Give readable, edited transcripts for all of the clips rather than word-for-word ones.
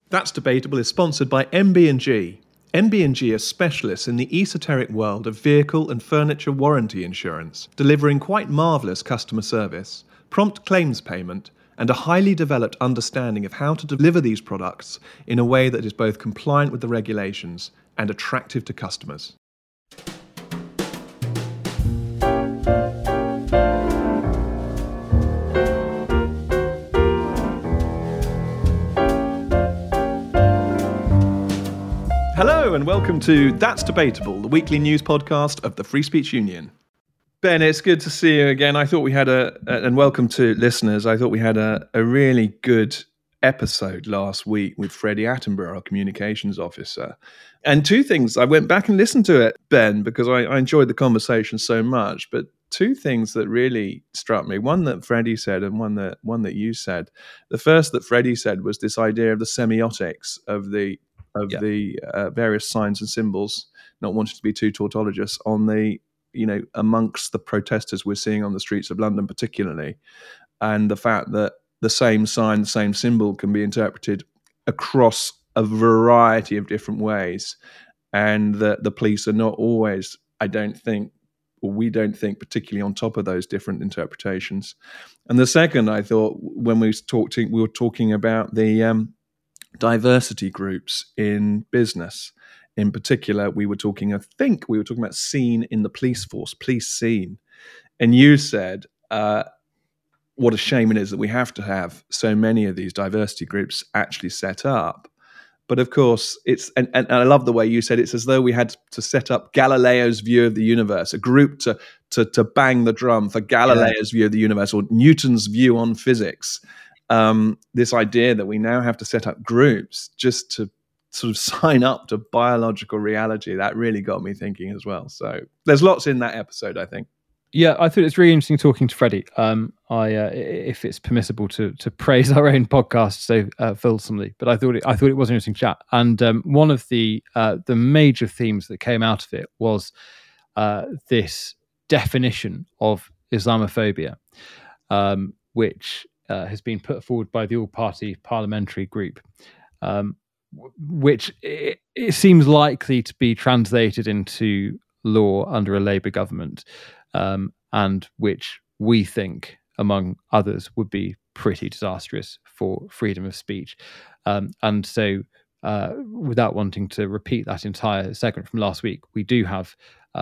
That's Debatable is sponsored by MB&G. MB&G are specialists in the esoteric world of vehicle and furniture warranty insurance, delivering quite marvellous customer service, prompt claims payment, and a highly developed understanding of how to deliver these products in a way that is both compliant with the regulations and attractive to customers. Hello and welcome to That's Debatable, the weekly news podcast of the Free Speech Union. Ben, it's good to see you again. I thought we had and welcome to listeners, I thought we had a really good episode last week with Freddie Attenborough, our communications officer. And two things, I went back and listened to it, Ben, because I enjoyed the conversation so much, but two things that really struck me, one that Freddie said and one that you said. The first that Freddie said was this idea of the semiotics of the various signs and symbols, not wanting to be too tautologous, on the, amongst the protesters we're seeing on the streets of London particularly, and the fact that the same sign, the same symbol can be interpreted across a variety of different ways, and that the police are not always, we don't think particularly on top of those different interpretations. And the second, I thought, when we were talking about the diversity groups in business. In particular, we were talking about scene in the police force, police scene. And you said, what a shame it is that we have to have so many of these diversity groups actually set up. But of course, and I love the way you said it's as though we had to set up Galileo's view of the universe, a group to bang the drum for Galileo's view of the universe, or Newton's view on physics. This idea that we now have to set up groups just to sort of sign up to biological reality, that really got me thinking as well. So there's lots in that episode, I think. Yeah, I thought it's really interesting talking to Freddie. If it's permissible to praise our own podcast so fulsomely, but I thought it was an interesting chat. And one of the major themes that came out of it was this definition of Islamophobia, which has been put forward by the all-party parliamentary group, which it seems likely to be translated into law under a Labour government, and which we think, among others, would be pretty disastrous for freedom of speech. And so, without wanting to repeat that entire segment from last week, we do have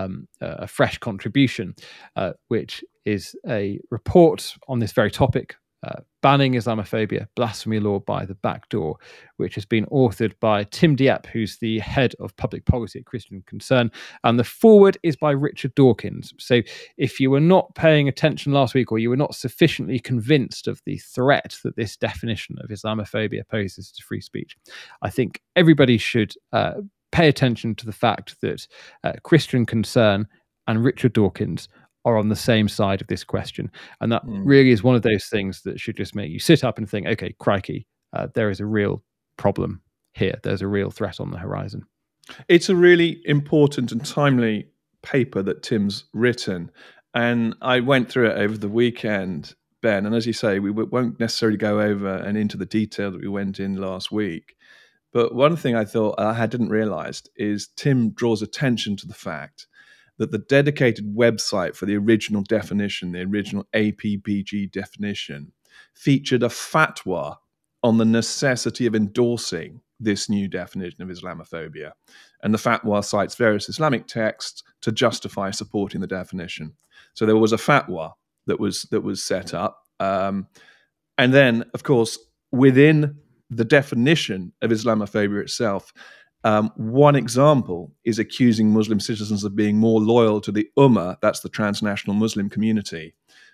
a fresh contribution, which is a report on this very topic, Banning Islamophobia, Blasphemy Law by the Back Door, which has been authored by Tim Dieppe, who's the head of public policy at Christian Concern, and the foreword is by Richard Dawkins. So if you were not paying attention last week, or you were not sufficiently convinced of the threat that this definition of Islamophobia poses to free speech, I think everybody should pay attention to the fact that Christian Concern and Richard Dawkins are on the same side of this question. And that really is one of those things that should just make you sit up and think, okay, crikey, there is a real problem here. There's a real threat on the horizon. It's a really important and timely paper that Tim's written. And I went through it over the weekend, Ben. And as you say, we won't necessarily go over and into the detail that we went in last week. But one thing I thought I didn't realize is Tim draws attention to the fact that the dedicated website for the original definition, the original APPG definition, featured a fatwa on the necessity of endorsing this new definition of Islamophobia. And the fatwa cites various Islamic texts to justify supporting the definition. So there was a fatwa that was set up. And then, of course, within the definition of Islamophobia itself, one example is accusing Muslim citizens of being more loyal to the Ummah, that's the transnational Muslim community,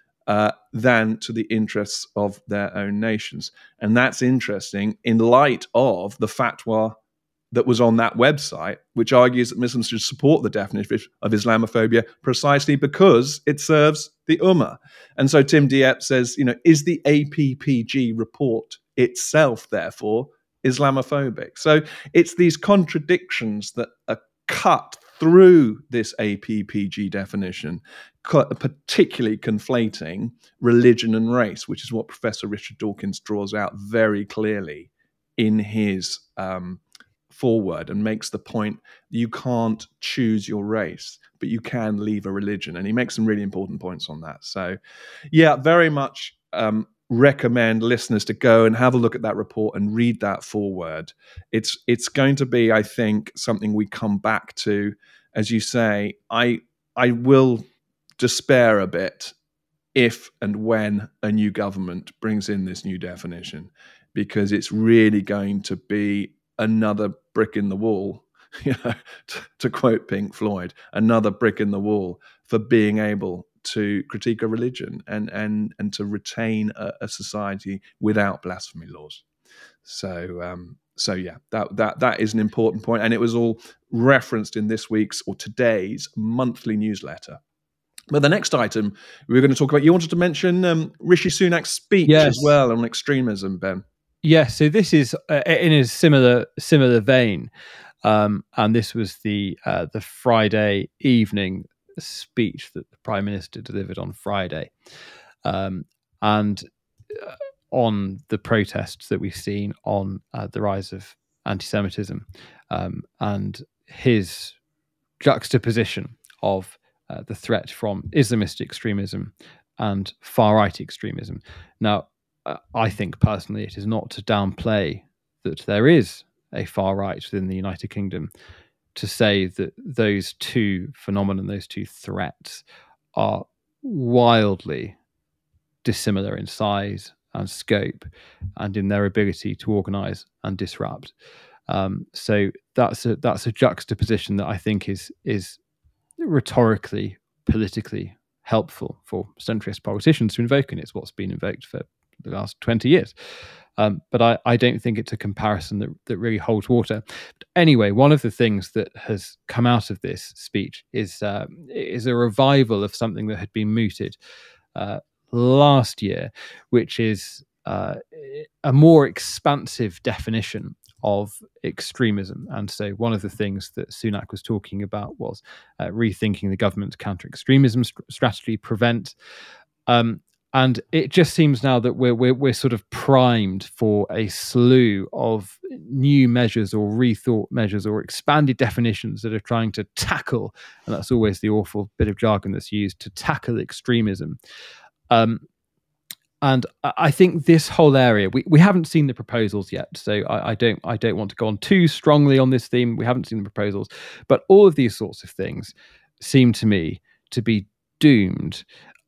than to the interests of their own nations. And that's interesting in light of the fatwa that was on that website, which argues that Muslims should support the definition of Islamophobia precisely because it serves the Ummah. And so Tim Dieppe says, is the APPG report itself, therefore, Islamophobic? So it's these contradictions that are cut through this APPG definition, particularly conflating religion and race, which is what Professor Richard Dawkins draws out very clearly in his foreword, and makes the point you can't choose your race, but you can leave a religion. And he makes some really important points on that. So, yeah, very much recommend listeners to go and have a look at that report and read that foreword. It's going to be, I think, something we come back to. As you say, I will despair a bit if and when a new government brings in this new definition, because it's really going to be another brick in the wall, to quote Pink Floyd, another brick in the wall for being able to critique a religion and to retain a society without blasphemy laws. So yeah, that is an important point, and it was all referenced in this week's or today's monthly newsletter. But the next item we were going to talk about, you wanted to mention Rishi Sunak's speech as well on extremism, Ben. Yes, so this is in a similar vein, and this was the Friday evening speech that the Prime Minister delivered on Friday, and on the protests that we've seen on the rise of anti-Semitism, and his juxtaposition of the threat from Islamist extremism and far-right extremism. Now, I think personally it is not to downplay that there is a far-right within the United Kingdom, to say that those two phenomena, those two threats, are wildly dissimilar in size and scope and in their ability to organise and disrupt. So that's a juxtaposition that I think is rhetorically, politically helpful for centrist politicians to invoke, and it's what's been invoked for the last 20 years. But I don't think it's a comparison that really holds water. But anyway, one of the things that has come out of this speech is a revival of something that had been mooted last year, which is a more expansive definition of extremism. And so one of the things that Sunak was talking about was rethinking the government's counter-extremism strategy, PREVENT. And it just seems now that we're sort of primed for a slew of new measures or rethought measures or expanded definitions that are trying to tackle, and that's always the awful bit of jargon that's used, to tackle extremism. And I think this whole area, we haven't seen the proposals yet, so I don't want to go on too strongly on this theme. We haven't seen the proposals, but all of these sorts of things seem to me to be doomed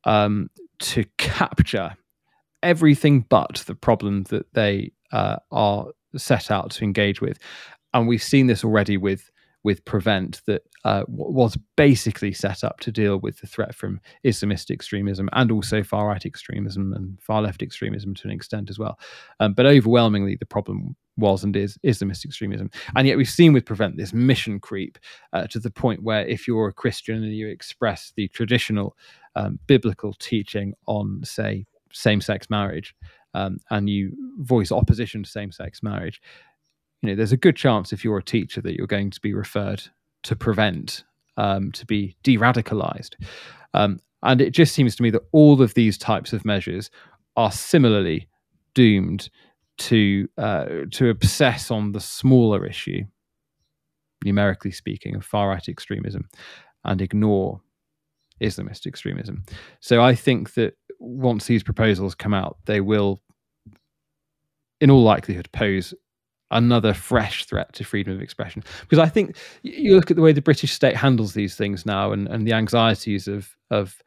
to capture everything but the problem that they are set out to engage with. And we've seen this already with PREVENT, that was basically set up to deal with the threat from Islamist extremism and also far-right extremism and far-left extremism to an extent as well. But overwhelmingly, the problem was and is Islamist extremism. And yet we've seen with PREVENT this mission creep to the point where if you're a Christian and you express the traditional biblical teaching on, say, same-sex marriage, and you voice opposition to same-sex marriage, there's a good chance if you're a teacher that you're going to be referred to PREVENT, to be de-radicalized. And it just seems to me that all of these types of measures are similarly doomed to obsess on the smaller issue, numerically speaking, of far-right extremism, and ignore Islamist extremism. So I think that once these proposals come out, they will, in all likelihood, pose another fresh threat to freedom of expression. Because I think you look at the way the British state handles these things now, and the anxieties of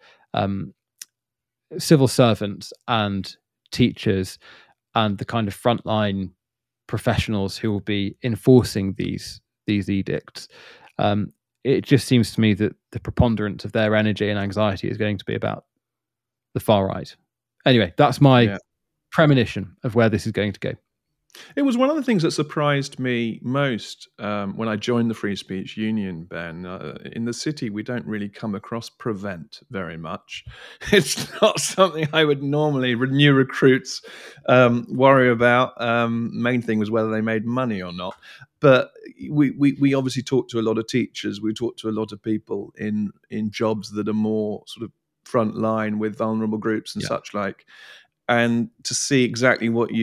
civil servants and teachers and the kind of frontline professionals who will be enforcing these edicts. It just seems to me that the preponderance of their energy and anxiety is going to be about the far right. Anyway, that's my premonition of where this is going to go. It was one of the things that surprised me most when I joined the Free Speech Union, Ben. In the city, we don't really come across PREVENT very much. It's not something I would normally, new recruits worry about. Main thing was whether they made money or not. But we obviously talk to a lot of teachers. We talk to a lot of people in jobs that are more sort of front line with vulnerable groups and such like. And to see exactly what you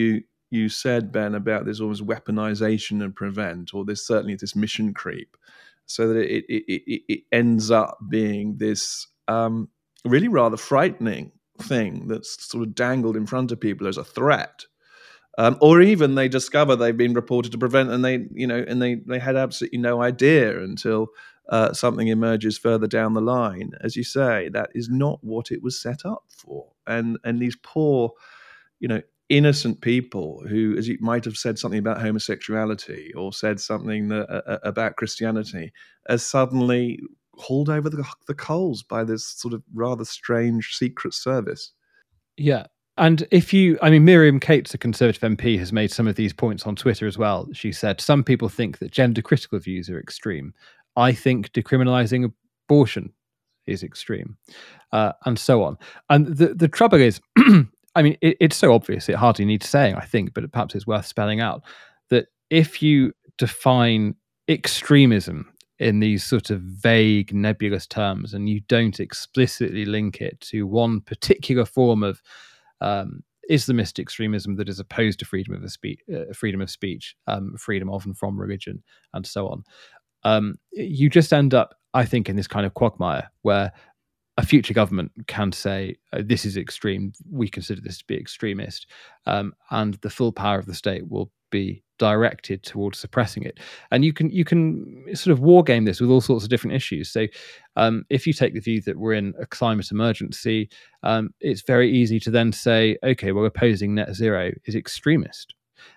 you said, Ben, about this almost weaponization and prevent, or there's certainly this mission creep, so that it ends up being this really rather frightening thing that's sort of dangled in front of people as a threat. Or even they discover they've been reported to prevent, and they had absolutely no idea until something emerges further down the line. As you say, that is not what it was set up for. And these poor, innocent people who, as you might have said something about homosexuality or said something about Christianity, are suddenly hauled over the coals by this sort of rather strange secret service. Yeah. And Miriam Cates, a Conservative MP, has made some of these points on Twitter as well. She said, some people think that gender critical views are extreme. I think decriminalising abortion is extreme, and so on. And the trouble is, it's so obvious, it hardly needs saying, I think, but perhaps it's worth spelling out, that if you define extremism in these sort of vague, nebulous terms, and you don't explicitly link it to one particular form of Islamist extremism that is opposed to freedom of speech, freedom of and from religion, and so on, you just end up, I think, in this kind of quagmire where a future government can say, this is extreme, we consider this to be extremist, and the full power of the state will be directed towards suppressing it. And you can sort of war game this with all sorts of different issues. So if you take the view that we're in a climate emergency, it's very easy to then say, okay, well, opposing net zero is extremist.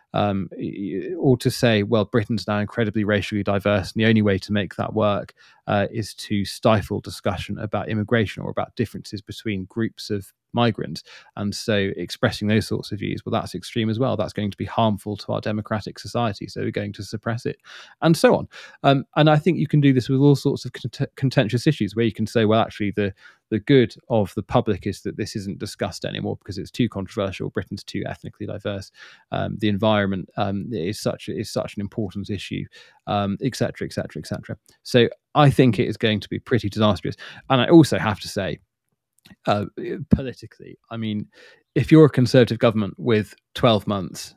Or to say, well, Britain's now incredibly racially diverse, and the only way to make that work is to stifle discussion about immigration or about differences between groups of migrants. And so expressing those sorts of views, well, that's extreme as well. That's going to be harmful to our democratic society, so we're going to suppress it, and so on. And I think you can do this with all sorts of contentious issues where you can say, well, actually, the good of the public is that this isn't discussed anymore because it's too controversial. Britain's too ethnically diverse. The environment is such an important issue, etc., etc., etc. So I think it is going to be pretty disastrous. And I also have to say, politically, if you're a Conservative government with 12 months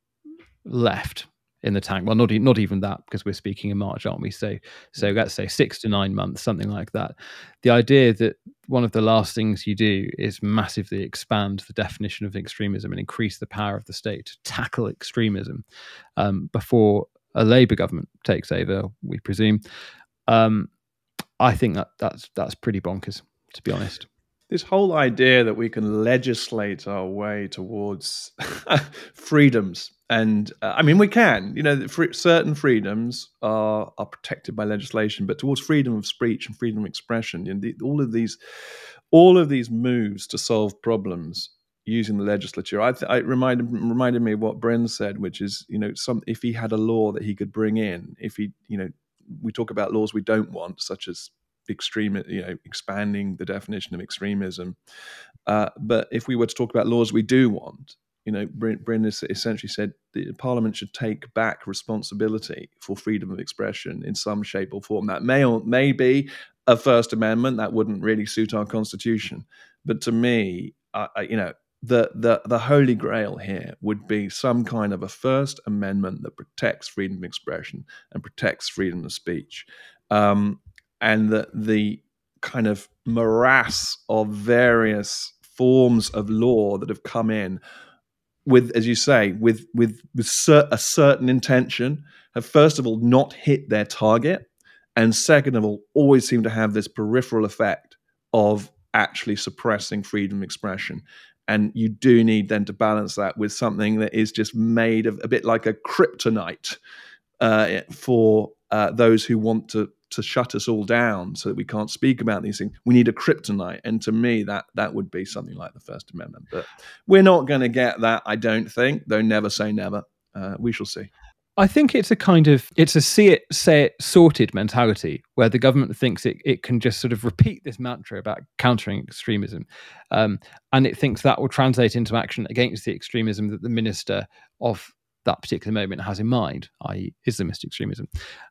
left in the tank, well, not even that, because we're speaking in March, aren't we? So let's say 6 to 9 months, something like that. The idea that one of the last things you do is massively expand the definition of extremism and increase the power of the state to tackle extremism before a Labour government takes over, we presume. I think that's pretty bonkers, to be honest. This whole idea that we can legislate our way towards freedoms, and we can, certain freedoms are protected by legislation, but towards freedom of speech and freedom of expression, all of these moves to solve problems using the legislature, it reminded me of what Bryn said, which is, if he had a law that he could bring in, if he, we talk about laws we don't want, such as expanding the definition of extremism. But if we were to talk about laws we do want, Bryn essentially said the Parliament should take back responsibility for freedom of expression in some shape or form. That may be a First Amendment. That wouldn't really suit our Constitution. But to me, the holy grail here would be some kind of a First Amendment that protects freedom of expression and protects freedom of speech. And the kind of morass of various forms of law that have come in with, as you say, with a certain intention, have first of all not hit their target, and second of all, always seem to have this peripheral effect of actually suppressing freedom of expression. And you do need then to balance that with something that is just made of a bit like a kryptonite for those who want to shut us all down so that we can't speak about these things. We need a kryptonite. And to me, that would be something like the First Amendment. But we're not going to get that, I don't think, though never say never. We shall see. I think it's a see it, say it, sorted mentality where the government thinks it can just sort of repeat this mantra about countering extremism. And it thinks that will translate into action against the extremism that the minister of that particular moment has in mind, i.e. Islamist extremism.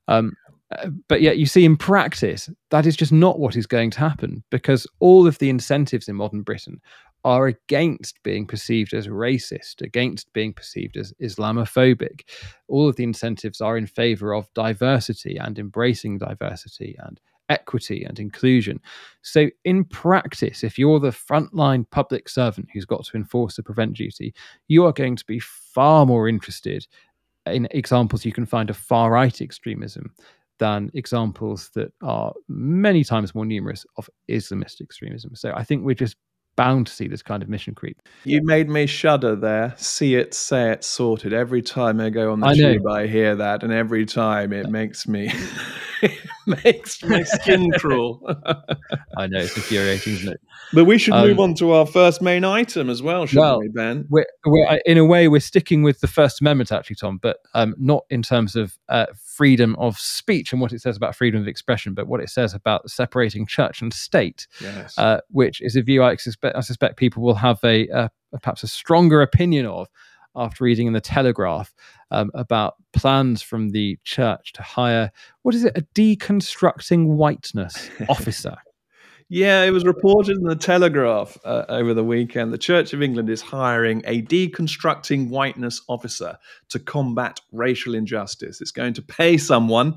But yet you see in practice, that is just not what is going to happen, because all of the incentives in modern Britain are against being perceived as racist, against being perceived as Islamophobic. All of the incentives are in favor of diversity and embracing diversity and equity and inclusion. So in practice, if you're the frontline public servant who's got to enforce the prevent duty, you are going to be far more interested in examples you can find of far-right extremism than examples that are many times more numerous of Islamist extremism. So I think we're just bound to see this kind of mission creep. You made me shudder there. See it, say it, sorted. Every time I go on the tube, I hear that, and every time it makes me it makes my skin crawl. I know, it's infuriating, isn't it? But we should move on to our first main item as well, shouldn't we, Ben? We're, in a way, we're sticking with the First Amendment, actually, Tom, but not in terms of freedom of speech and what it says about freedom of expression, but what it says about separating church and state, yes. Which is a view I suspect people will have perhaps a stronger opinion of after reading in the Telegraph about plans from the church to hire, what is it, a deconstructing whiteness officer. Yeah, it was reported in the Telegraph over the weekend. The Church of England is hiring a deconstructing whiteness officer to combat racial injustice. It's going to pay someone.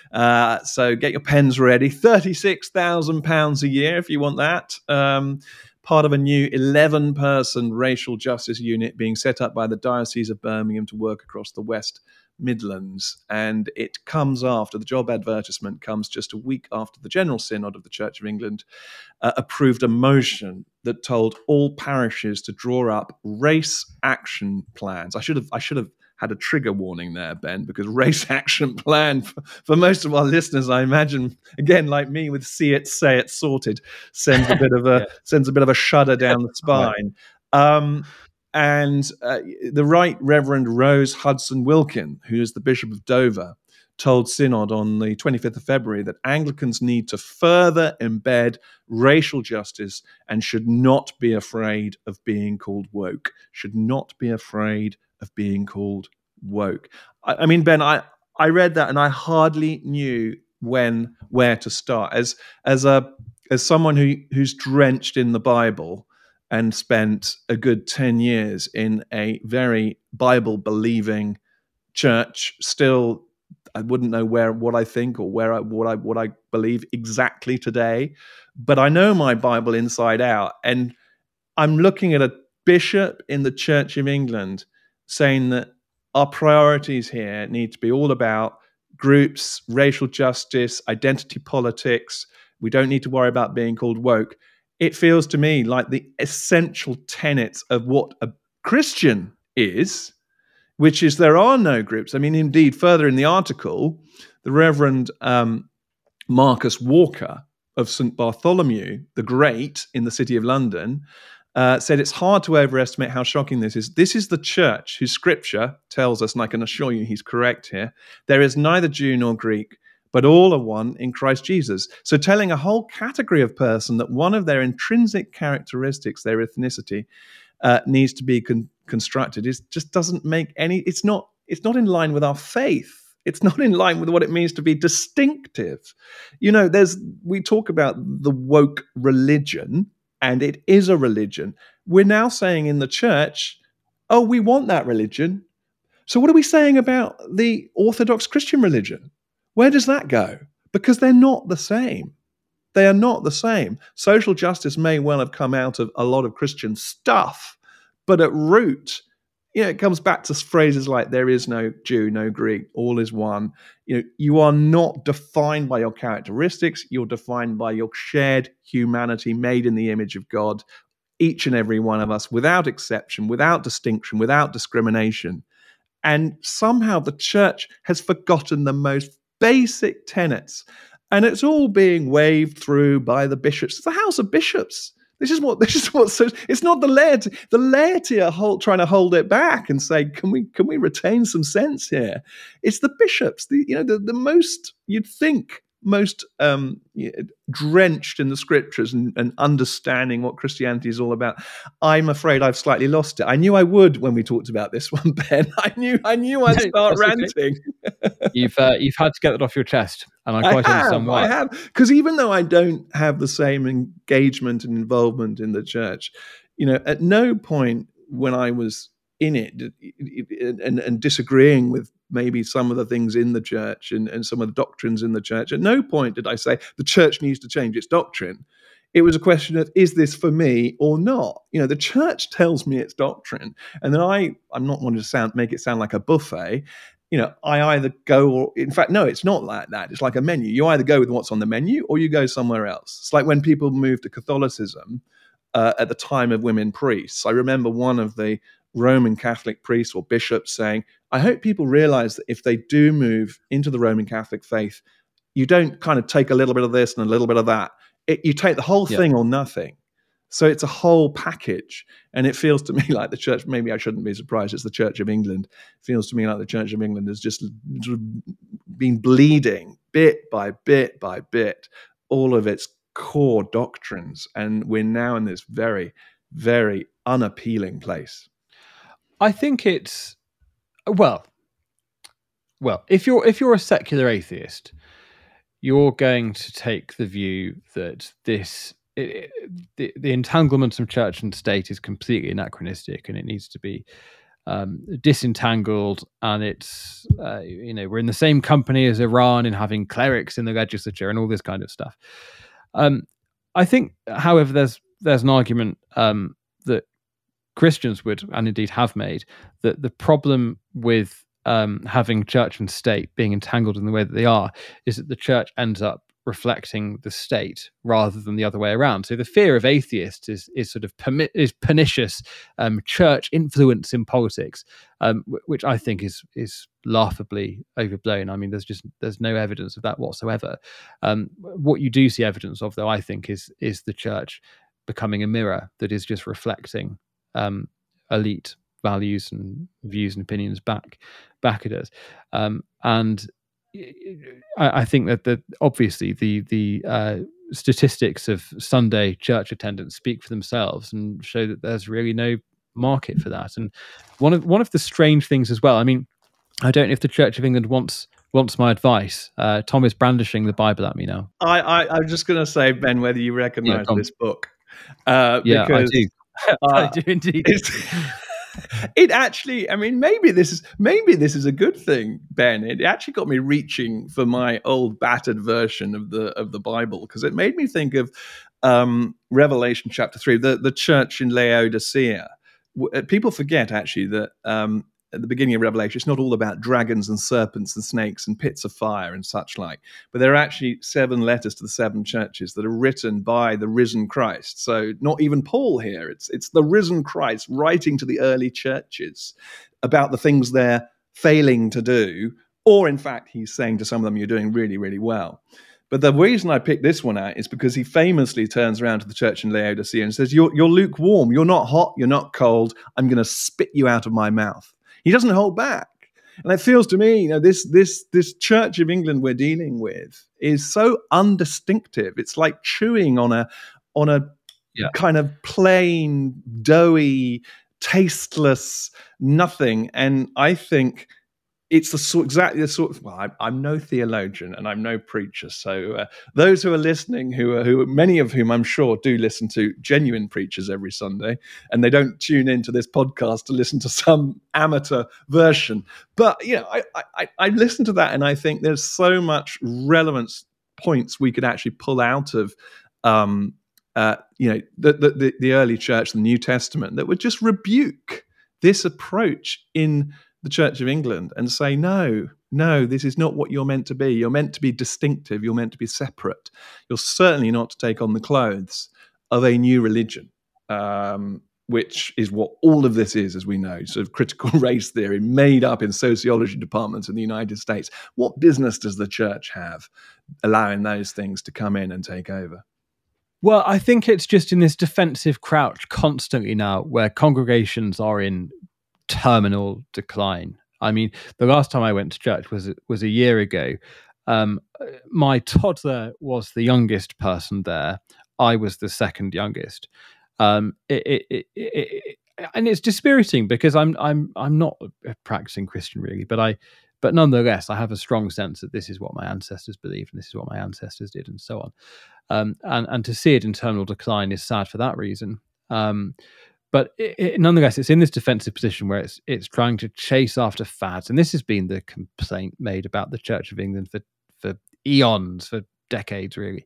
So get your pens ready. £36,000 a year if you want that. Part of a new 11-person racial justice unit being set up by the Diocese of Birmingham to work across the West Midlands. And it comes after, the job advertisement comes just a week after the General Synod of the Church of England approved a motion that told all parishes to draw up race action plans. I should have had a trigger warning there, Ben, because race action plan for most of our listeners, I imagine, again, like me with see it, say it, sorted, sends a bit of a shudder down the spine. And the Right Reverend Rose Hudson Wilkin, who is the Bishop of Dover, told Synod on the 25th of February that Anglicans need to further embed racial justice and should not be afraid of being called woke. Should not be afraid of being called woke. I mean, Ben, I read that and I hardly knew where to start. As someone who's drenched in the Bible and spent a good 10 years in a very Bible-believing church, still I wouldn't know what I think or what I believe exactly today, but I know my Bible inside out, and I'm looking at a bishop in the Church of England saying that our priorities here need to be all about groups, racial justice, identity politics. We don't need to worry about being called woke. It feels to me like the essential tenets of what a Christian is, which is there are no groups. I mean, indeed, further in the article, the Reverend Marcus Walker of St. Bartholomew the Great in the City of London said it's hard to overestimate how shocking this is. This is the church whose scripture tells us, and I can assure you he's correct here, there is neither Jew nor Greek, but all are one in Christ Jesus. So telling a whole category of person that one of their intrinsic characteristics, their ethnicity, needs to be constructed, just doesn't make any. It's not in line with our faith. It's not in line with what it means to be distinctive. You know, we talk about the woke religion, and it is a religion. We're now saying in the church, oh, we want that religion. So what are we saying about the Orthodox Christian religion? Where does that go? Because they're not the same. They are not the same. Social justice may well have come out of a lot of Christian stuff, but at root, it comes back to phrases like there is no Jew, no Greek, all is one. You are not defined by your characteristics. You're defined by your shared humanity made in the image of God, each and every one of us, without exception, without distinction, without discrimination. And somehow the church has forgotten the most basic tenets, and it's all being waved through by the bishops. It's the House of Bishops. This is what. So it's not the laity. The laity are trying to hold it back and say, "Can we retain some sense here?" It's the bishops. The most you'd think most drenched in the scriptures and understanding what Christianity is all about. I'm afraid I've slightly lost it. I knew I would when we talked about this one, Ben. I knew I'd start ranting. Okay. You've had to get that off your chest, and I quite understand why. I have, because even though I don't have the same engagement and involvement in the church, At no point when I was in it and disagreeing with maybe some of the things in the church and some of the doctrines in the church, at no point did I say the church needs to change its doctrine. It was a question of, is this for me or not? The church tells me its doctrine, and then I'm not wanting to make it sound like a buffet. I either go, or in fact, no, it's not like that. It's like a menu. You either go with what's on the menu or you go somewhere else. It's like when people moved to Catholicism at the time of women priests. I remember one of the Roman Catholic priests or bishops saying, I hope people realize that if they do move into the Roman Catholic faith, you don't kind of take a little bit of this and a little bit of that. You take the whole thing or nothing. So it's a whole package. And it feels to me like the church, maybe I shouldn't be surprised, it's the Church of England. It feels to me like the Church of England has just been bleeding bit by bit by bit all of its core doctrines. And we're now in this very, very unappealing place. I think it's, well, if you're a secular atheist, you're going to take the view that the entanglement of church and state is completely anachronistic and it needs to be disentangled. And it's, we're in the same company as Iran in having clerics in the legislature and all this kind of stuff. I think, however, there's an argument that Christians would, and indeed have made, that the problem with having church and state being entangled in the way that they are is that the church ends up reflecting the state rather than the other way around. So the fear of atheists is sort of is pernicious church influence in politics, which I think is laughably overblown. I mean, there's no evidence of that whatsoever. What you do see evidence of, though, I think, is the church becoming a mirror that is just reflecting elite values and views and opinions back at us. And I think that obviously the statistics of Sunday church attendance speak for themselves and show that there's really no market for that. And one of the strange things as well, I mean, I don't know if the Church of England wants my advice. Tom is brandishing the Bible at me now. I'm just going to say, Ben, whether you recognize this book. Yeah, I do. I do indeed. It actually, I mean, maybe this is a good thing, Ben. It actually got me reaching for my old battered version of the Bible, because it made me think of Revelation chapter 3, the church in Laodicea. People forget actually that at the beginning of Revelation, it's not all about dragons and serpents and snakes and pits of fire and such like, but there are actually 7 letters to the 7 churches that are written by the risen Christ. So not even Paul here, it's the risen Christ writing to the early churches about the things they're failing to do, or in fact, he's saying to some of them, you're doing really, really well. But the reason I picked this one out is because he famously turns around to the church in Laodicea and says, you're lukewarm, you're not hot, you're not cold, I'm going to spit you out of my mouth. He doesn't hold back. And it feels to me, this Church of England we're dealing with is so undistinctive. It's like chewing on a kind of plain, doughy, tasteless nothing. And I think it's exactly the sort of, well, I'm no theologian and I'm no preacher. So those who are listening, who many of whom I'm sure do listen to genuine preachers every Sunday, and they don't tune into this podcast to listen to some amateur version. But, I listen to that and I think there's so much relevance points we could actually pull out of, the early church, the New Testament, that would just rebuke this approach in the Church of England and say, no, this is not what you're meant to be. You're meant to be distinctive. You're meant to be separate. You're certainly not to take on the clothes of a new religion, which is what all of this is, as we know, sort of critical race theory made up in sociology departments in the United States. What business does the church have allowing those things to come in and take over? Well, I think it's just in this defensive crouch constantly now, where congregations are in terminal decline. I mean, the last time I went to church was a year ago. My toddler was the youngest person there. I was the second youngest. And it's dispiriting because I'm not a practicing Christian really, but nonetheless, I have a strong sense that this is what my ancestors believed and this is what my ancestors did and so on. And to see it in terminal decline is sad for that reason. But nonetheless, it's in this defensive position where it's trying to chase after fads, and this has been the complaint made about the Church of England for eons, for decades, really.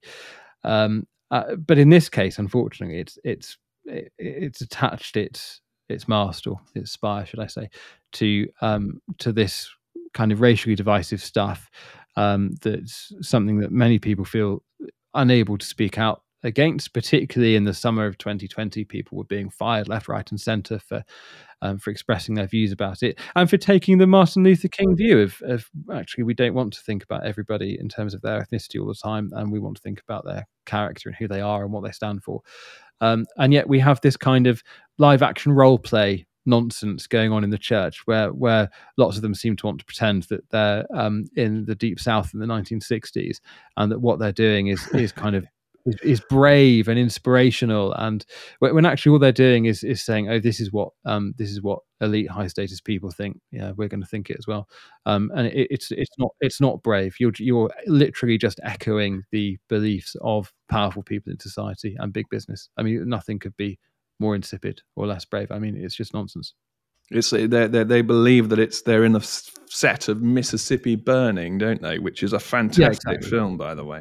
But in this case, unfortunately, it's attached its mast, or its spire, should I say, to this kind of racially divisive stuff. That's something that many people feel unable to speak out against. Particularly in the summer of 2020, people were being fired left, right, and centre for expressing their views about it, and for taking the Martin Luther King view of actually, we don't want to think about everybody in terms of their ethnicity all the time, and we want to think about their character and who they are and what they stand for. And yet we have this kind of live action role play nonsense going on in the church, where lots of them seem to want to pretend that they're in the Deep South in the 1960s, and that what they're doing is kind of is brave and inspirational, and when actually all they're doing is saying, oh, this is what elite high status people think. Yeah, we're going to think it as well. And it's not brave. You're literally just echoing the beliefs of powerful people in society and big business. I mean, nothing could be more insipid or less brave. I mean, it's just nonsense. They believe that they're in the set of Mississippi Burning, don't they? Which is a fantastic film, by the way.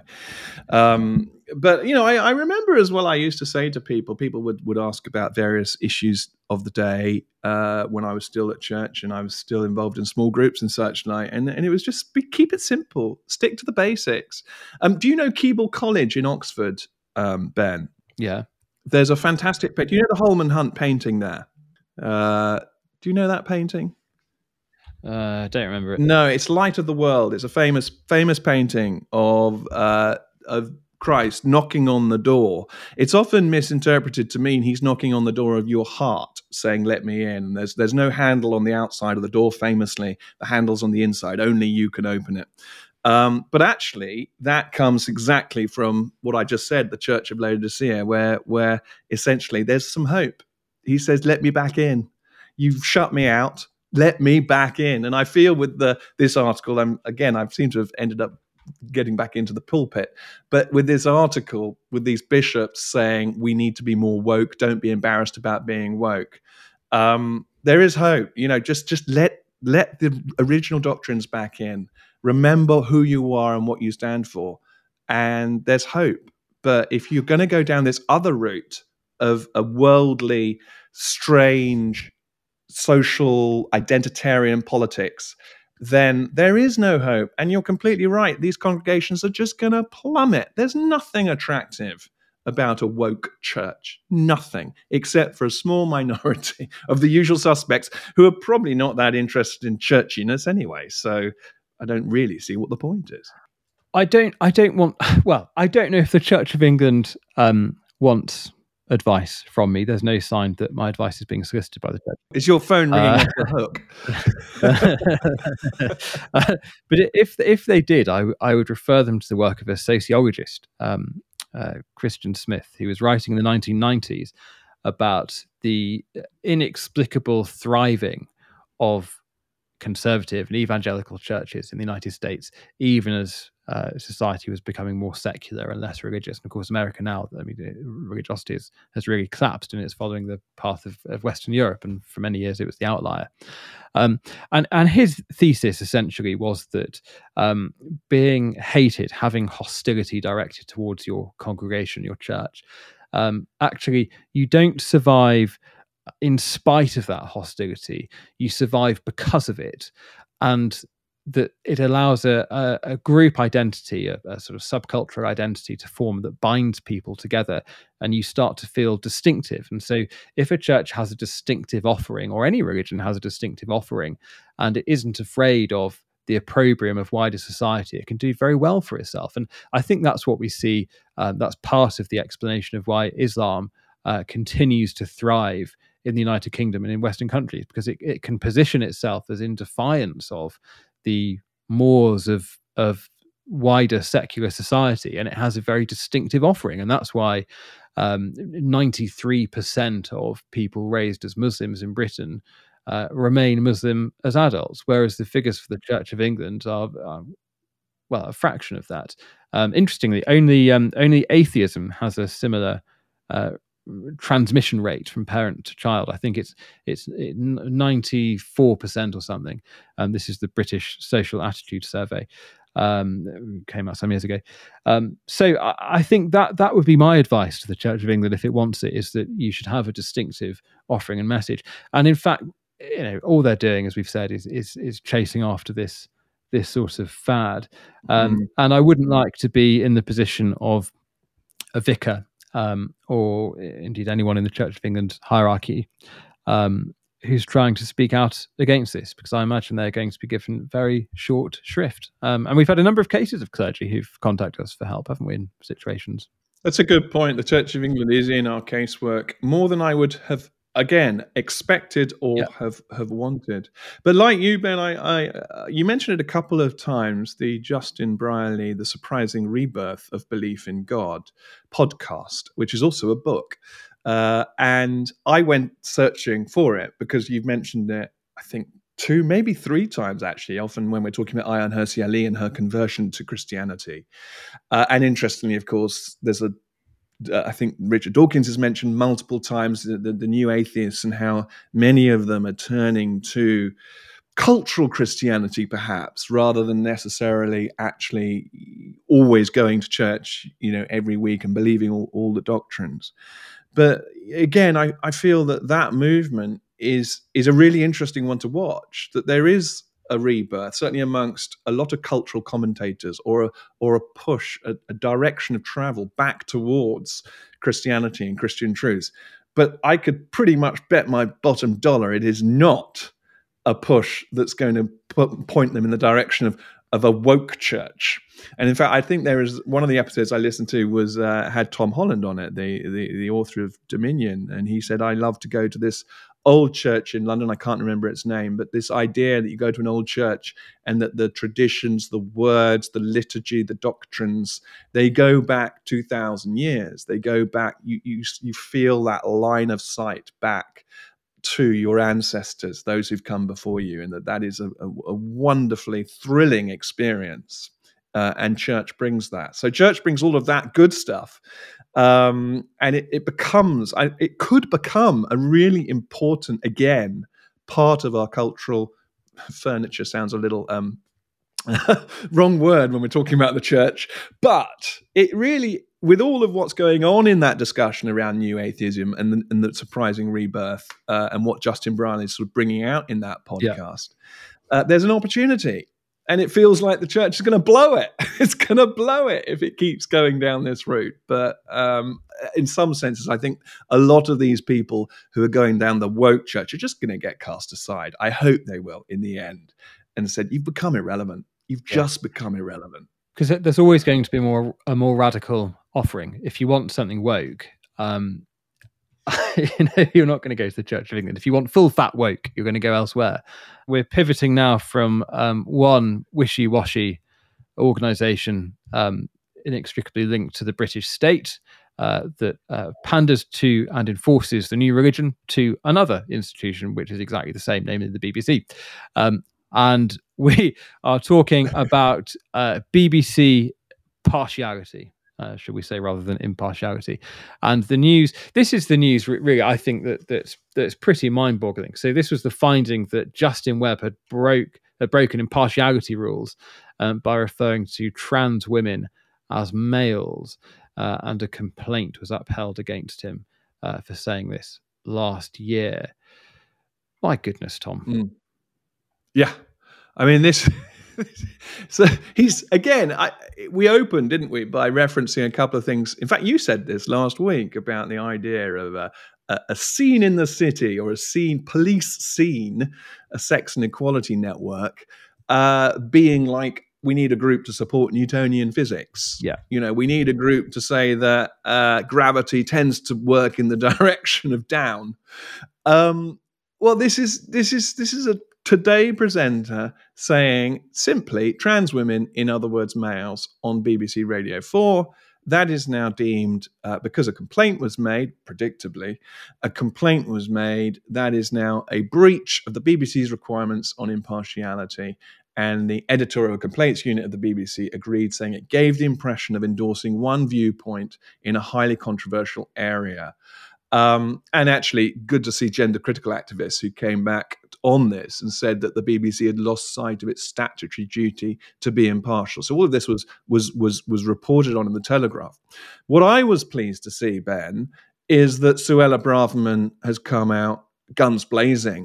But I remember as well, I used to say to people would ask about various issues of the day when I was still at church and I was still involved in small groups and such like, and it was just keep it simple, stick to the basics. Do you know Keble College in Oxford, Ben? Yeah. There's a fantastic picture. You know the Holman Hunt painting there? Do you know that painting? I don't remember it. No, it's Light of the World. It's a famous painting of Christ knocking on the door. It's often misinterpreted to mean he's knocking on the door of your heart, saying, "Let me in." There's no handle on the outside of the door. Famously, the handle's on the inside. Only you can open it. But actually, that comes exactly from what I just said, the Church of Laodicea, where essentially there's some hope. He says, "Let me back in. You've shut me out. Let me back in." And I feel with this article, I seem to have ended up getting back into the pulpit. But with this article, with these bishops saying we need to be more woke, don't be embarrassed about being woke. There is hope. Just let the original doctrines back in. Remember who you are and what you stand for, and there's hope. But if you're going to go down this other route of a worldly, strange, social identitarian politics, then there is no hope. And you're completely right. These congregations are just going to plummet. There's nothing attractive about a woke church. Nothing, except for a small minority of the usual suspects who are probably not that interested in churchiness anyway. So I don't really see what the point is. I don't know if the Church of England wants advice from me. There's no sign that my advice is being solicited by the church. Is your phone ringing off the hook? But if they did, I would refer them to the work of a sociologist, Christian Smith, who was writing in the 1990s about the inexplicable thriving of conservative and evangelical churches in the United States, even as society was becoming more secular and less religious. And of course, America now, religiosity has really collapsed, and it's following the path of Western Europe. And for many years, it was the outlier. And his thesis essentially was that being hated, having hostility directed towards your congregation, your church, actually, you don't survive in spite of that hostility. You survive because of it, and that it allows a group identity, a sort of subcultural identity to form that binds people together, and you start to feel distinctive. And so if a church has a distinctive offering, or any religion has a distinctive offering, and it isn't afraid of the opprobrium of wider society, it can do very well for itself. And I think that's what we see. That's part of the explanation of why Islam continues to thrive in the United Kingdom and in Western countries, because it can position itself as in defiance of the mores of wider secular society, and it has a very distinctive offering. And that's why 93% of people raised as Muslims in Britain remain Muslim as adults, whereas the figures for the Church of England are a fraction of that. Interestingly, only atheism has a similar transmission rate from parent to child. I think it's 94% or something. This is the British Social Attitude Survey. Came out some years ago. So I think that would be my advice to the Church of England, if it wants it, is that you should have a distinctive offering and message. And in fact, all they're doing, as we've said, is chasing after this sort of fad. And I wouldn't like to be in the position of a vicar, or indeed anyone in the Church of England hierarchy, who's trying to speak out against this, because I imagine they're going to be given very short shrift. And we've had a number of cases of clergy who've contacted us for help, haven't we, in situations? That's a good point. The Church of England is in our casework more than I would have, again, expected or have wanted. But like you, Ben, you mentioned it a couple of times, the Justin Brierley, The Surprising Rebirth of Belief in God podcast, which is also a book. And I went searching for it because you've mentioned it, I think, 2, maybe 3 times, actually, often when we're talking about Ayaan Hirsi Ali and her conversion to Christianity. And interestingly, of course, there's I think Richard Dawkins has mentioned multiple times the new atheists and how many of them are turning to cultural Christianity, perhaps, rather than necessarily actually always going to church, every week and believing all the doctrines. But again, I feel that movement is a really interesting one to watch, that there is a rebirth, certainly amongst a lot of cultural commentators, or a push, a direction of travel back towards Christianity and Christian truths. But I could pretty much bet my bottom dollar it is not a push that's going to point them in the direction of a woke church. And in fact, I think there is one of the episodes I listened to was had Tom Holland on it, the author of Dominion, and he said, I love to go to this old church in London. I can't remember its name, but this idea that you go to an old church and that the traditions, the words, the liturgy, the doctrines, they go back 2,000 years. They go back, you feel that line of sight back to your ancestors, those who've come before you, and that is a wonderfully thrilling experience. And church brings that. So church brings all of that good stuff. And it could become a really important, again, part of our cultural furniture. Sounds a little wrong word when we're talking about the church, but it really, with all of what's going on in that discussion around new atheism and the surprising rebirth, and what Justin Brierley is sort of bringing out in that podcast, there's an opportunity. And it feels like the church is going to blow it. It's going to blow it if it keeps going down this route. But in some senses, I think a lot of these people who are going down the woke church are just going to get cast aside. I hope they will in the end. And said, you've become irrelevant. You've just become irrelevant. Because there's always going to be a more radical offering. If you want something woke, you're not going to go to the Church of England. If you want full fat woke, you're going to go elsewhere. We're pivoting now from one wishy-washy organisation inextricably linked to the British state that panders to and enforces the new religion, to another institution which is exactly the same, namely the BBC. And we are talking about BBC partiality. Should we say, rather than impartiality. And the news, this is the news really, I think that's pretty mind-boggling. So this was the finding that Justin Webb had broken impartiality rules by referring to trans women as males, and a complaint was upheld against him for saying this last year. My goodness, Tom. Yeah. I mean, this... So he's, again, we opened, didn't we, by referencing a couple of things. In fact, you said this last week about the idea of a scene in the city, or police scene, a sex and equality network, being like, we need a group to support Newtonian physics. Yeah. We need a group to say that gravity tends to work in the direction of down. Well, this is a Today presenter saying simply trans women, in other words, males, on BBC Radio 4. That is now deemed, because a complaint was made, predictably, that is now a breach of the BBC's requirements on impartiality. And the editorial complaints unit of the BBC agreed, saying it gave the impression of endorsing one viewpoint in a highly controversial area. And actually, good to see gender critical activists who came back on this and said that the BBC had lost sight of its statutory duty to be impartial. So all of this was reported on in the Telegraph. What I was pleased to see, Ben, is that Suella Braverman has come out guns blazing,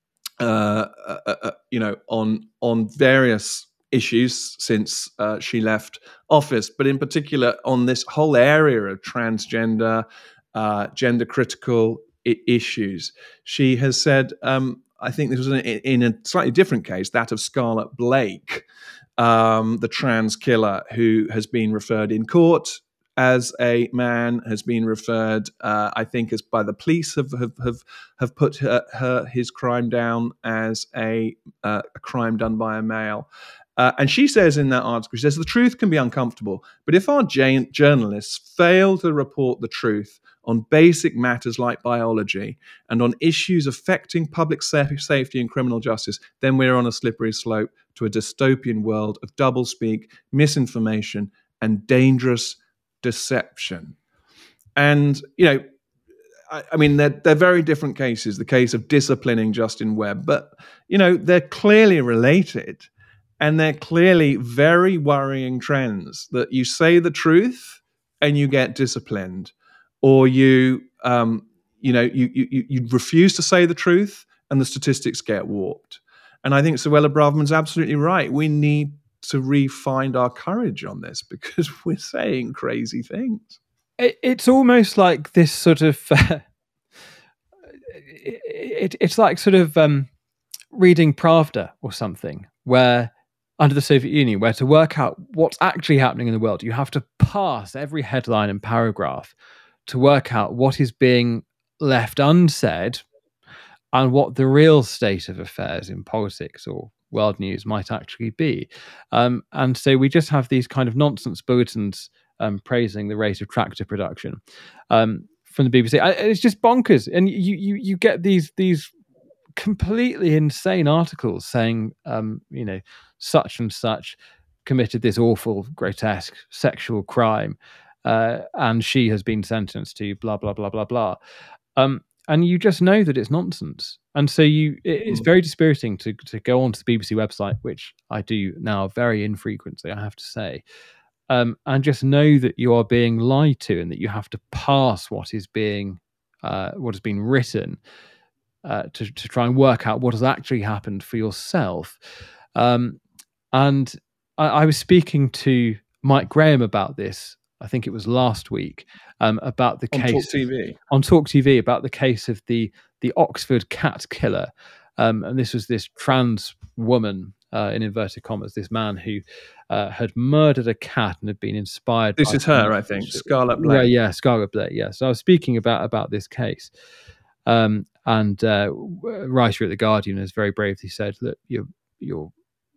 on various issues since she left office, but in particular on this whole area of transgender, gender critical issues. She has said, I think this was in a slightly different case, that of Scarlett Blake, the trans killer who has been referred in court as a man, has been referred, I think, as by the police have put his crime down as a crime done by a male. And she says in that article, she says, the truth can be uncomfortable, but if our journalists fail to report the truth on basic matters like biology and on issues affecting public safety and criminal justice, then we're on a slippery slope to a dystopian world of doublespeak, misinformation, and dangerous deception. And, I mean, they're very different cases. The case of disciplining Justin Webb, but, they're clearly related. And they're clearly very worrying trends that you say the truth and you get disciplined, or you refuse to say the truth and the statistics get warped. And I think Suella Braverman's absolutely right. We need to re-find our courage on this because we're saying crazy things. It's almost like this sort of it's like sort of reading Pravda or something, where under the Soviet Union, where to work out what's actually happening in the world, you have to parse every headline and paragraph to work out what is being left unsaid and what the real state of affairs in politics or world news might actually be. And so we just have these kind of nonsense bulletins praising the rate of tractor production from the BBC. It's just bonkers. And you get these completely insane articles saying, such and such committed this awful, grotesque sexual crime, and she has been sentenced to blah, blah, blah, blah, blah. And you just know that it's nonsense. And so it's very dispiriting to go onto the BBC website, which I do now very infrequently, I have to say, and just know that you are being lied to and that you have to parse what has been written to try and work out what has actually happened for yourself. And I was speaking to Mike Graham about this, I think it was last week, about the case on Talk TV about the case of the Oxford cat killer. And this was this trans woman, in inverted commas, this man who had murdered a cat and had been inspired. This is her, I think, Scarlett Blake. Yeah, Scarlett Blake. Yeah. So I was speaking about this case. And writer at The Guardian has very bravely said that you're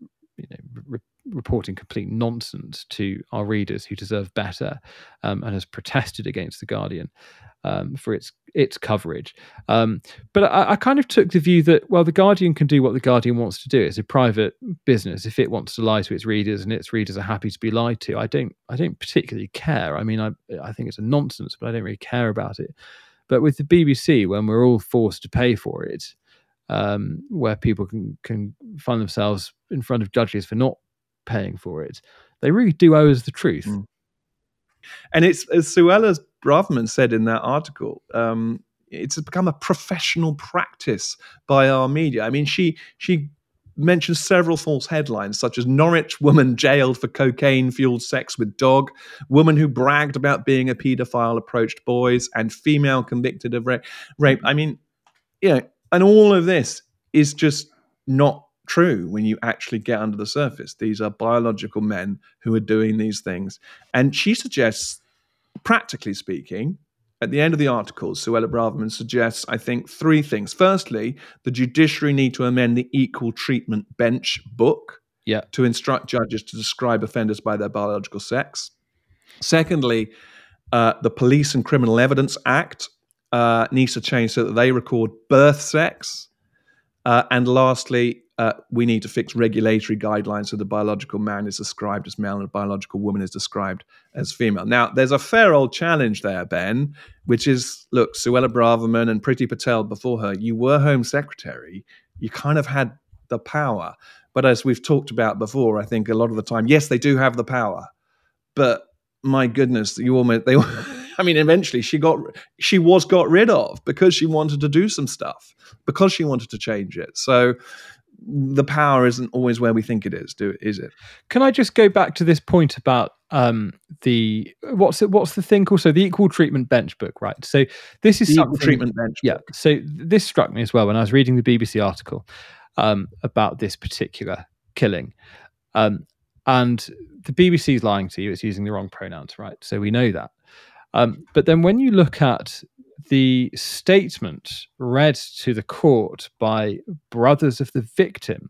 reporting complete nonsense to our readers who deserve better, and has protested against The Guardian for its coverage. But I kind of took the view that, well, The Guardian can do what The Guardian wants to do. It's a private business. If it wants to lie to its readers and its readers are happy to be lied to, I don't particularly care. I mean, I think it's a nonsense, but I don't really care about it. But with the BBC, when we're all forced to pay for it, where people can find themselves in front of judges for not paying for it, they really do owe us the truth. And it's, as Suella Braverman said in that article, it's become a professional practice by our media. I mean, she mentions several false headlines, such as Norwich woman jailed for cocaine-fueled sex with dog, woman who bragged about being a paedophile approached boys, and female convicted of rape. I mean, and all of this is just not true when you actually get under the surface. These are biological men who are doing these things. And she suggests, practically speaking, at the end of the article, Suella Braverman suggests, I think, three things. Firstly, the judiciary need to amend the Equal Treatment Bench book to instruct judges to describe offenders by their biological sex. Secondly, the Police and Criminal Evidence Act needs to change so that they record birth sex. And lastly, we need to fix regulatory guidelines so the biological man is described as male and the biological woman is described as female. Now, there's a fair old challenge there, Ben, which is, look, Suella Braverman and Priti Patel before her, you were Home Secretary. You kind of had the power. But as we've talked about before, I think a lot of the time, yes, they do have the power. But my goodness, eventually she was got rid of because she wanted to do some stuff, because she wanted to change it. So the power isn't always where we think it is, is it? Can I just go back to this point about what's the thing called? So the Equal Treatment Bench Book, right? So this is Equal Treatment Bench Book. So this struck me as well when I was reading the BBC article about this particular killing. And the BBC is lying to you. It's using the wrong pronouns, right? So we know that. But then when you look at the statement read to the court by brothers of the victim,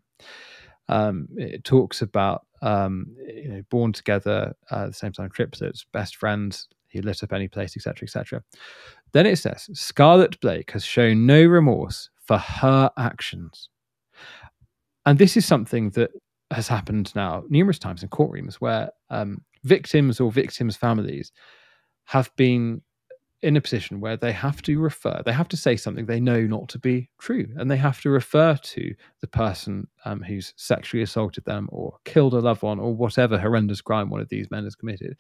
it talks about born together at the same time, triplets, best friends, he lit up any place, etc., etc. Then it says, Scarlett Blake has shown no remorse for her actions. And this is something that has happened now numerous times in courtrooms where victims or victims' families have been in a position where they have to say something they know not to be true, and they have to refer to the person who's sexually assaulted them or killed a loved one or whatever horrendous crime one of these men has committed,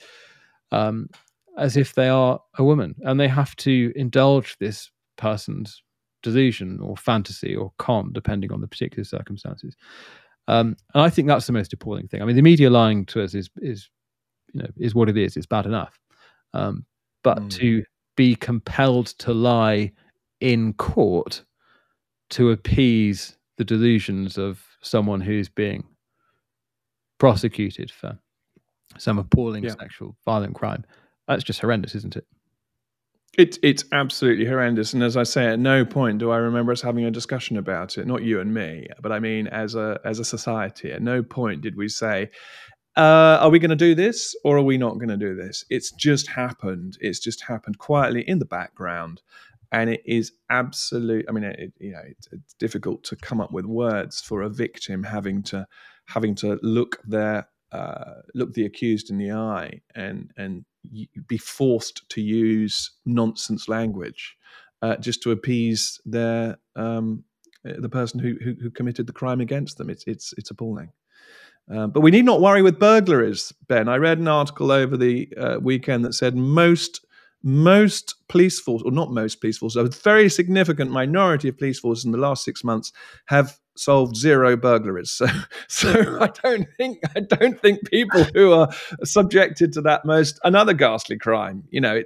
as if they are a woman, and they have to indulge this person's delusion or fantasy or con, depending on the particular circumstances. And I think that's the most appalling thing. I mean, the media lying to us is what it is. It's bad enough, but to be compelled to lie in court to appease the delusions of someone who's being prosecuted for some appalling sexual violent crime, that's just horrendous, isn't it? It's absolutely horrendous. And as I say, at no point do I remember us having a discussion about it, not you and me, but I mean as a society. At no point did we say, are we going to do this or are we not going to do this? It's just happened. It's just happened quietly in the background. And it is absolute. I mean, it's difficult to come up with words for a victim having to look the accused in the eye and be forced to use nonsense language just to appease the person who committed the crime against them. It's appalling. But we need not worry with burglaries, Ben. I read an article over the weekend that said most police force, or not most police forces, a very significant minority of police forces in the last 6 months have solved 0 burglaries. So I don't think people who are subjected to that another ghastly crime.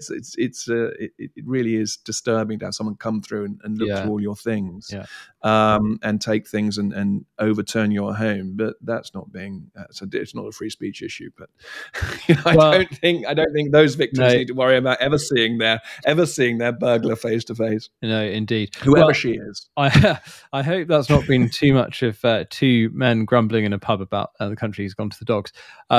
It really is disturbing to have someone come through and look through all your things, and take things and overturn your home. But that's not it's not a free speech issue. But I don't think those victims need to worry about ever seeing their burglar face to face. No, indeed, whoever she is. I hope that's not been too much of 2 men grumbling in a pub about the country's gone to the dogs.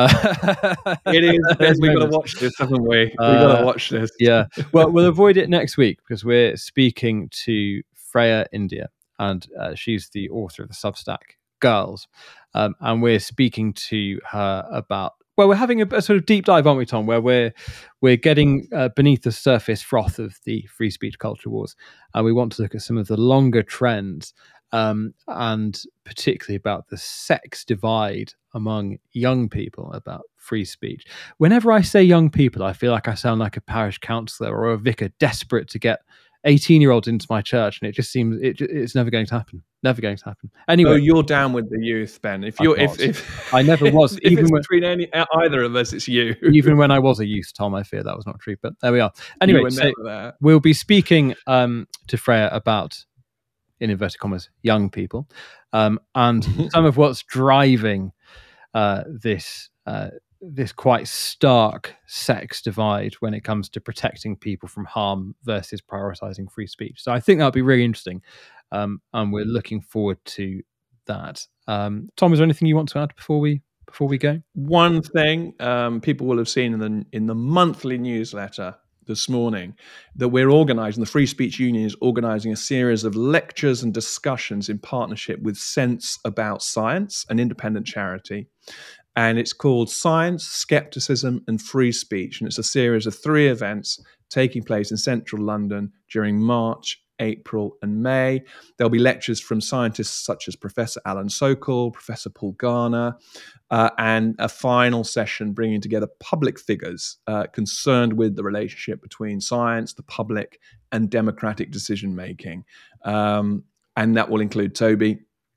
It is. We've got to watch this, haven't we? We've got to watch this. Yeah. Well, we'll avoid it next week because we're speaking to Freya India, and she's the author of the Substack Girls, and we're speaking to her about. Well, we're having a sort of deep dive, aren't we, Tom? Where we're getting beneath the surface froth of the free speech culture wars, and we want to look at some of the longer trends, and particularly about the sex divide among young people about free speech. Whenever I say young people, I feel like I sound like a parish councillor or a vicar desperate to get 18-year-olds into my church, and it just seems it's never going to happen. Never going to happen. Anyway, you're down with the youth, Ben. If I never was, if even it's between either of us, it's you. Even when I was a youth, Tom, I fear that was not true. But there we are. Anyway, so we'll be speaking to Freya about, in inverted commas, young people, and some of what's driving this quite stark sex divide when it comes to protecting people from harm versus prioritizing free speech. So I think that'll be really interesting, and we're looking forward to that. Tom, is there anything you want to add before we go? One thing people will have seen in the monthly newsletter this morning that we're organising, the Free Speech Union is organising a series of lectures and discussions in partnership with Sense About Science, an independent charity. And it's called Science, Skepticism and Free Speech. And it's a series of 3 events taking place in central London during March, April and May. There'll be lectures from scientists such as Professor Alan Sokal, Professor Paul Garner, and a final session bringing together public figures concerned with the relationship between science, the public, and democratic decision-making. And that will include Toby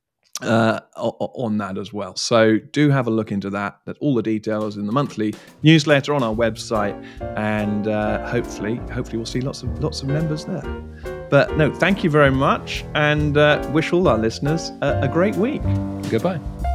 on that as well. So do have a look into that. That's all the details in the monthly newsletter on our website, and hopefully we'll see lots of members there. But no, thank you very much, and wish all our listeners a great week. Goodbye.